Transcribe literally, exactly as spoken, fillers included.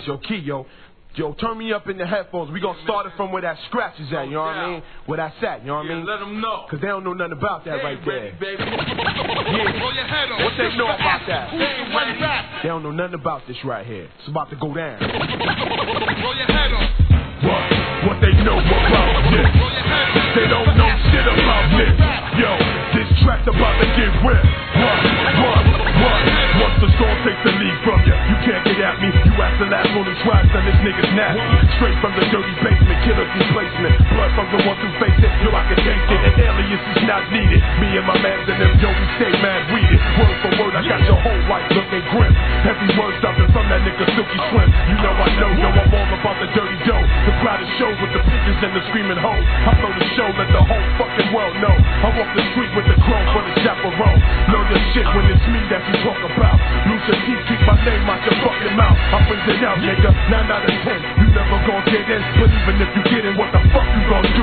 Yo, Key, yo. Yo, turn me up in the headphones. We gonna start it from where that scratch is at, you know what I mean? Where that's at, you know what I mean? Let them know. Cause they don't know nothing about that right there. Baby. Yeah. What they know about that? They don't know nothing about this right here. It's about to go down. What? What they know about this? They don't know shit about this. Yo, this track's about to get ripped. What? What? What? Once the storm takes the lead from you, you can't get at me. You ask the last on the tracks, and this nigga's nasty. Straight from the dirty basement, killer's replacement. Blood from the ones who face it, yo, I can taste it. An alias is not needed. Me and my mans and them, yo, we stay mad weeded. Word for word, I got your whole life looking grim. Every word stopping from that nigga Silky Slim. You know I know, yo, I'm all about the dirty dough. The crowd is show with the pictures and the screaming hoes. I blow the show, let the whole fucking world know. I walk the street with the chrome for the chaperone. Know your shit when it's me that you talk about. Lose your teeth, keep my name out your fucking mouth. I bring it out, nigga, nine out of ten. You never gon' get in, but even if you get in, what the fuck you gon' do?